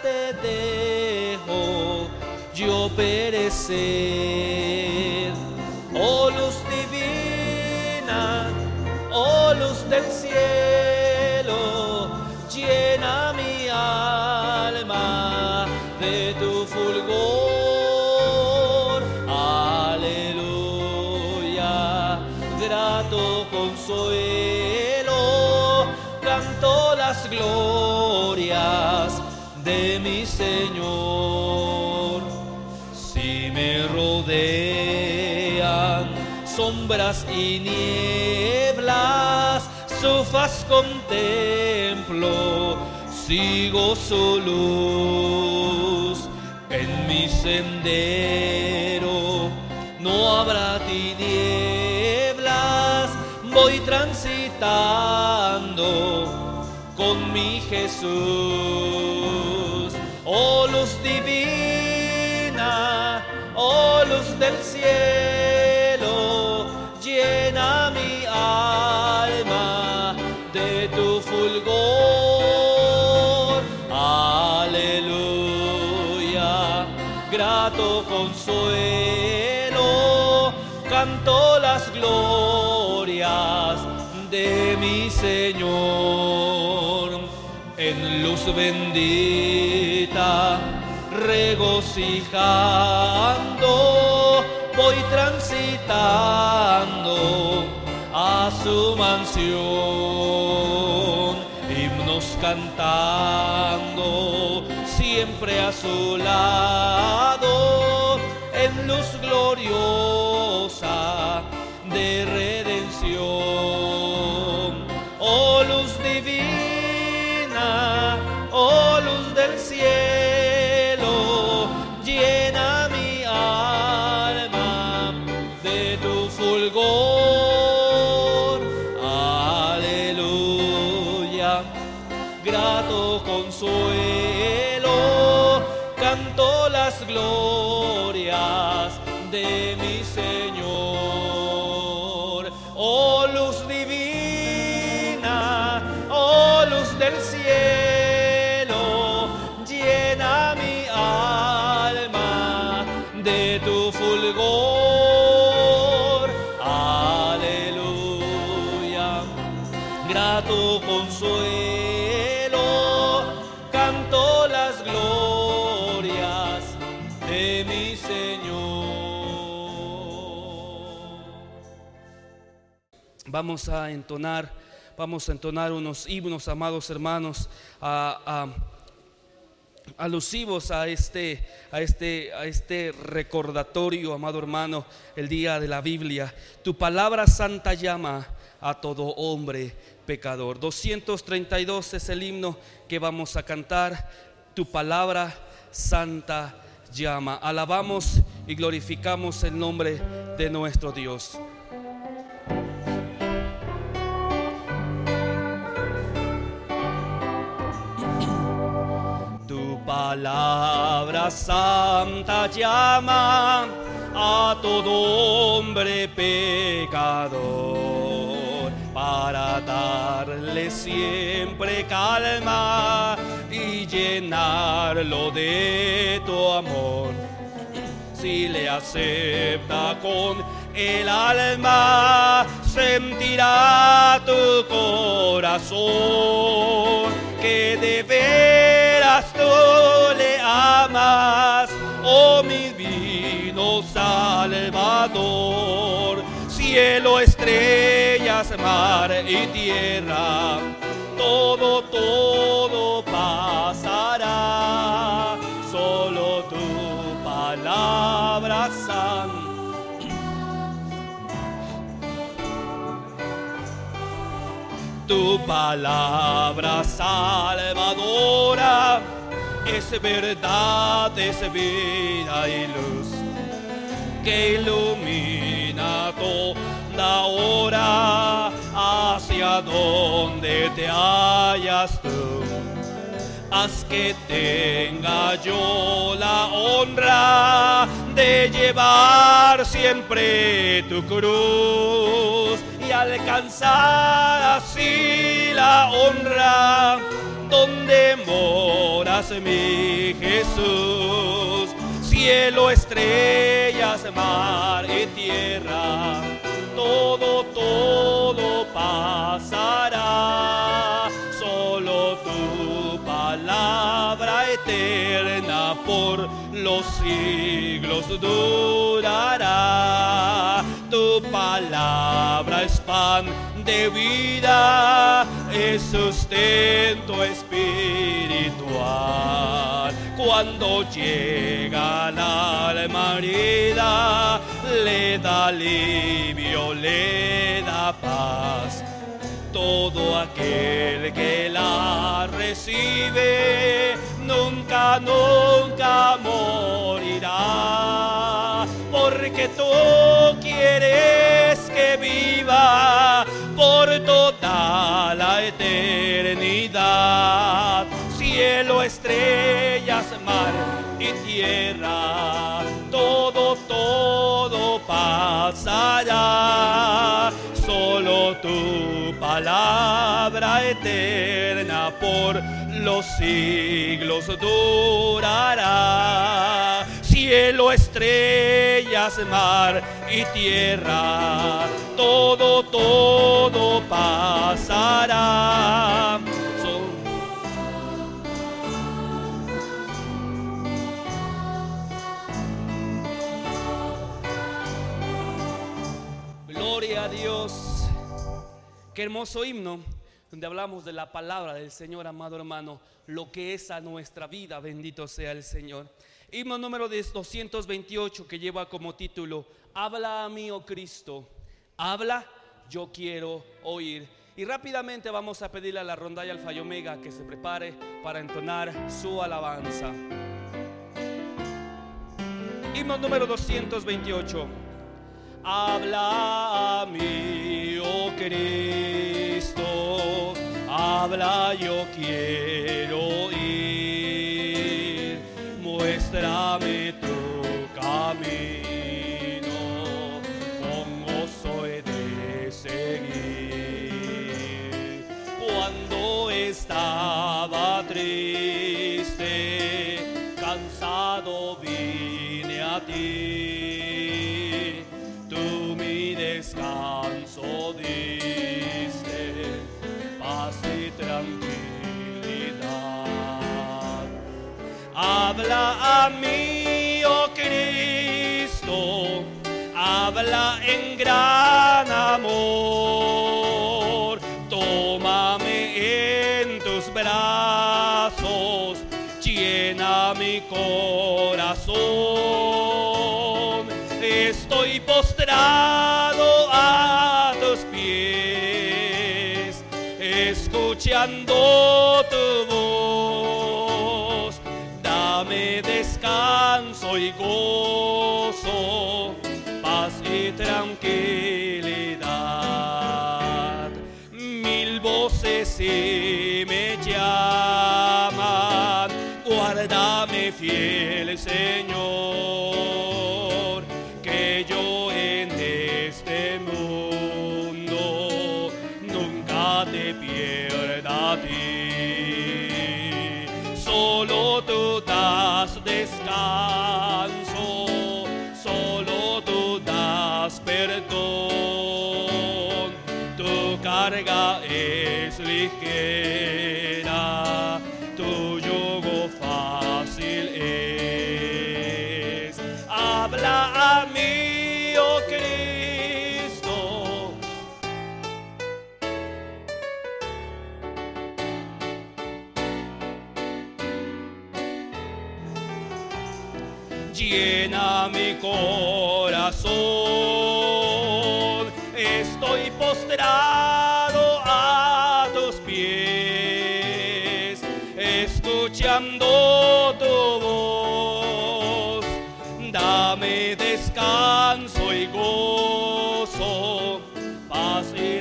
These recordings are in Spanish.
te dejo yo perecer. Oh luz divina, oh luz del cielo, llena mi alma de tu fulgor. Aleluya, grato consuelo, canto las glorias de mi Señor. Si me rodean sombras y nieblas, su faz contemplo, sigo su luz. En mi sendero no habrá tinieblas, voy transitando con mi Jesús. Oh luz divina, oh luz del cielo, llena mi alma de tu fulgor. Aleluya, grato consuelo, canto las glorias de mi Señor. En luz bendita, regocijando, voy transitando a su mansión, himnos cantando siempre a su lado, en luz gloriosa de redención. Oh luz divina, oh luz del cielo, llena mi alma de tu fulgor. Aleluya, grato consuelo, canto las glorias de mi Señor. Oh luz divina, oh luz del cielo, llena mi alma de tu fulgor. Aleluya, grato consuelo, canto las glorias de mi Señor. Vamos a entonar unos himnos, amados hermanos, alusivos a este recordatorio, amado hermano, el día de la Biblia. Tu palabra santa llama a todo hombre pecador. 232 es el himno que vamos a cantar. Tu palabra santa llama. Alabamos y glorificamos el nombre de nuestro Dios. Tu palabra santa llama a todo hombre pecador, para darle siempre calma y llenarlo de tu amor. Si le acepta con el alma, sentirá tu corazón que de veras tú le amas, oh mi divino Salvador. Cielo, estrellas, mar y tierra, todo pasará, solo tu palabra santa. Tu palabra salvadora es verdad, es vida y luz, que ilumina toda hora hacia donde te hallas tú. Haz que tenga yo la honra de llevar siempre tu cruz y alcanzar así la honra donde mora estrellas, mi Jesús. Cielo, estrellas, mar y tierra, todo pasará. Solo tu palabra eterna por los siglos durará. Tu palabra es pan de vida, es sustento espiritual. Cuando llega la alma herida, le da alivio, le da paz. Todo aquel que la recibe nunca morirá, porque tú quieres que viva por toda la eternidad. Cielo, estrellas, mar y tierra, todo pasará. Solo tu palabra eterna por los siglos durará. Cielo, estrellas, mar y tierra, todo pasará. Gloria a Dios. Qué hermoso himno donde hablamos de la palabra del Señor, amado hermano, lo que es a nuestra vida. Bendito sea el Señor. Himno número 228, que lleva como título: habla a mí, oh Cristo, habla, yo quiero oír. Y rápidamente vamos a pedirle a la rondalla Alfa y Omega que se prepare para entonar su alabanza. Himno número 228. Habla a mí, oh Cristo, habla, yo quiero oír. Muéstrame tu camino, con gozo he de seguir. Cuando estaba triste, cansado, vine a ti. Tú mi descanso diste, paz y tranquilidad. Habla a mí, oh Cristo, habla en gran amor. Tómame en tus brazos, llena mi corazón. Estoy postrado a tus pies, escuchando tu voz. Dame descanso y gozo, paz y tranquilidad. Mil voces sí me llaman, guárdame fiel Señor, que yo en este mundo nunca te pierda a ti. Solo tú das descanso, solo tú das perdón. Tu carga es ligera, tu yugo fácil es. Habla a mí, oh Cristo. Llena mi corazón, estoy postrado a tus pies, escuchando tu voz. Dame descanso y gozo, paz y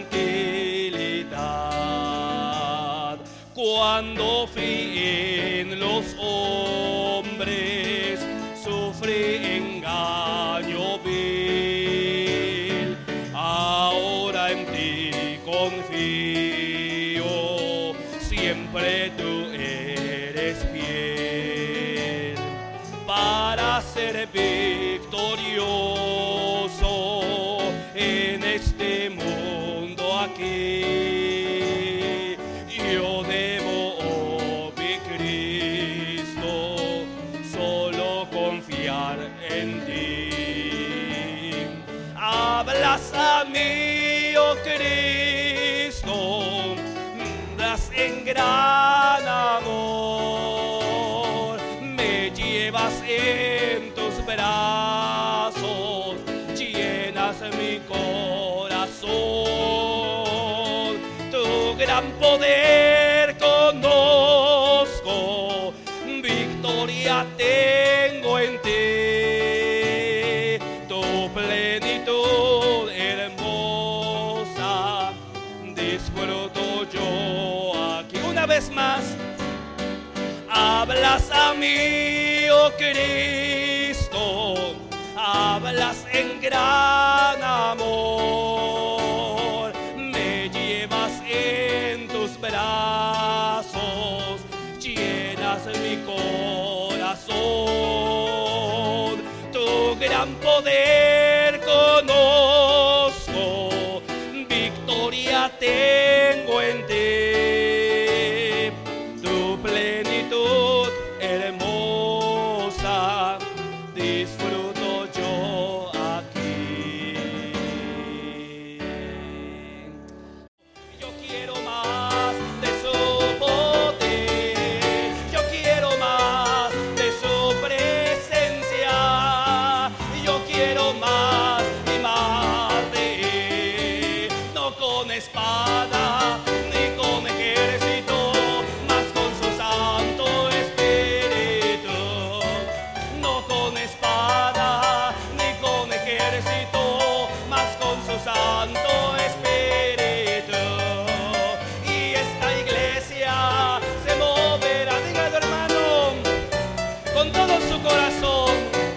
tranquilidad. Cuando fui en los hombres, sufrí engaño vil. Ahora en ti confío, siempre tú eres ser victorioso en este mundo aquí. Yo debo, oh mi Cristo, solo confiar en ti. Hablas a mí, oh Cristo, das en gran amor, me llevas en tus brazos, llenas mi corazón. Tu gran poder conozco, victoria tengo en ti. Tu plenitud hermosa disfruto yo aquí. Una vez más, hablas a mí, oh Cristo, hablas en gran amor, me llevas en tus brazos, llenas mi corazón. Tu gran poder conozco, victoria tengo en ti. Tu plenitud hermosa disfruto yo aquí. Yo quiero más de su poder, yo quiero más de su presencia, yo quiero más y más de él, no con espada ni con ejército, mas con su Santo Espíritu. No con espada ni con ejército, mas con su Santo Espíritu. Y esta iglesia se moverá, dígalo hermano, con todo su corazón.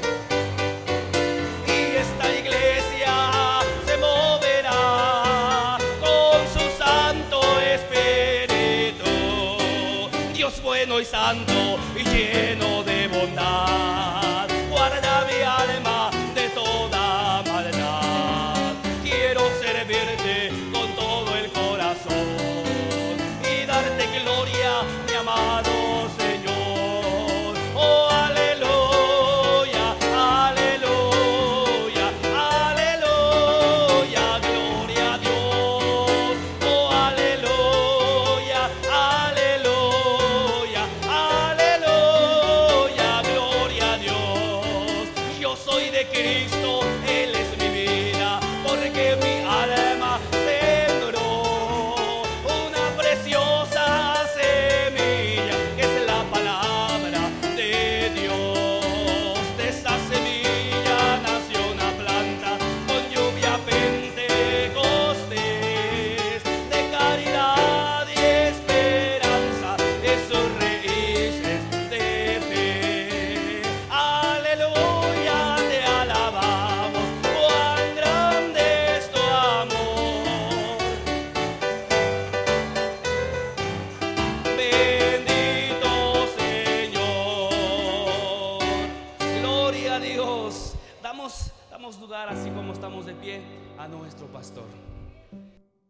Y esta iglesia se moverá con su Santo Espíritu. Dios bueno y santo y lleno de bondad, guarda mi alma de toda maldad. Quiero servirte con todo el corazón y darte gloria, mi amado Señor. Oh, aleluya, aleluya, aleluya, gloria a Dios. Oh, aleluya, aleluya, aleluya, gloria a Dios. Yo soy de Cristo, Él es mi vida, porque mi alma sembró una preciosa semilla, que es la palabra de Dios. De esa semilla nació una planta con lluvia pentecostés, de caridad y esperanza, de sus raíces de fe. Aleluya, te alabamos, cuán grande es tu amor. Bendito Señor, gloria a Dios. Damos lugar, así como estamos de pie, a nuestro pastor.